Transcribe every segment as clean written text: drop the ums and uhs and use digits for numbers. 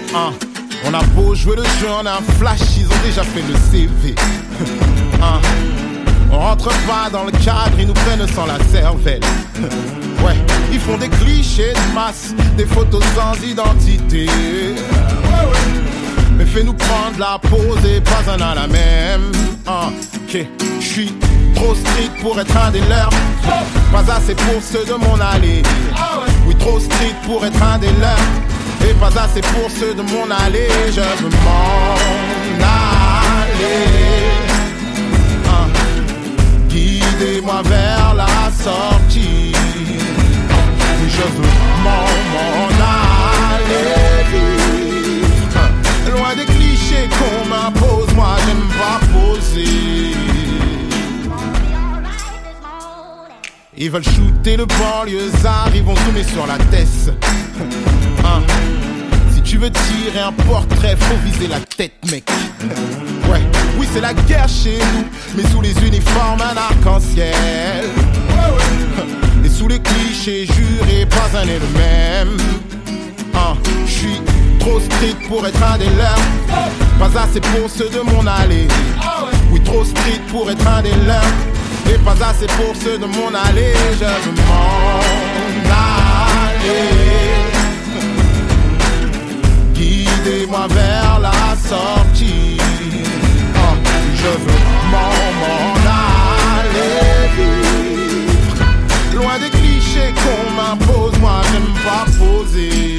On a beau jouer le jeu, on a un flash, ils ont déjà fait le CV. On rentre pas dans le cadre, ils nous prennent sans la cervelle. Ouais, ils font des clichés de masse, des photos sans identité. Mais fais-nous prendre la pause et pas un à la même. Ok, j'suis trop strict pour être un des leurs. Pas assez pour ceux de mon allée. Oui, trop strict pour être un des leurs. Et pas assez pour ceux de mon allée. Je veux m'en aller. Guidez-moi vers la sortie. Oui, je veux m'en aller vite. Loin des clichés qu'on m'impose, moi j'aime pas poser. Ils veulent shooter le banlieusard, ils vont zoomer sur la tête. Si tu veux tirer un portrait, faut viser la tête, mec. Ouais, oui c'est la guerre chez nous, mais sous les uniformes un arc-en-ciel. Et sous les clichés jurés, pas un est le même. J'suis trop strict pour être un des leurs. Pas assez pour ceux de mon allée. Oui, trop strict pour être un des leurs. Et pas assez pour ceux de mon allée. Je veux m'en aller. Guidez-moi vers la sortie. Je veux m'en aller vite. Loin des clichés qu'on m'impose, moi j'aime pas poser.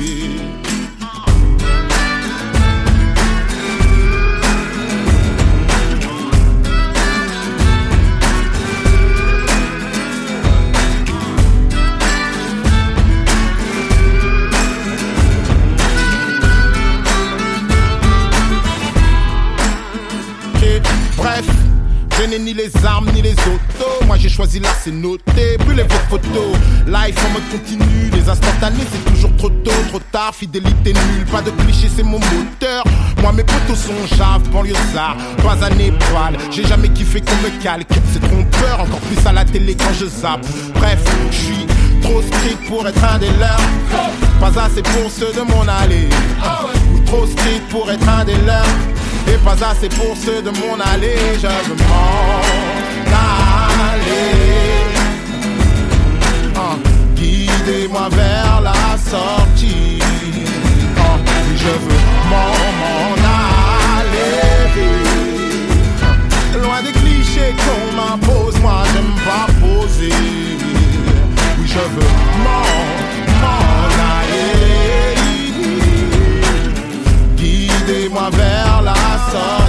Bref, je n'ai ni les armes ni les autos. Moi j'ai choisi là, c'est noté. Plus les vos photos. Life en mode continu. Les instantanés, c'est toujours trop tôt, trop tard. Fidélité nulle, pas de cliché, c'est mon moteur. Moi mes potos sont jave, banlieusard, pas à Népal. J'ai jamais kiffé qu'on me calque. C'est trompeur, encore plus à la télé quand je zappe. Bref, je suis trop strict pour être un des leurs. Pas assez pour ceux de mon allée. Ou trop strict pour être un des leurs. Et pas assez pour ceux de mon allée. Je veux m'en aller. Guidez-moi vers la sortie. Je veux m'en aller vite. Loin des clichés qu'on m'impose, moi j'aime pas poser. Oui, je veux m'en aller. Guidez-moi vers la sortie.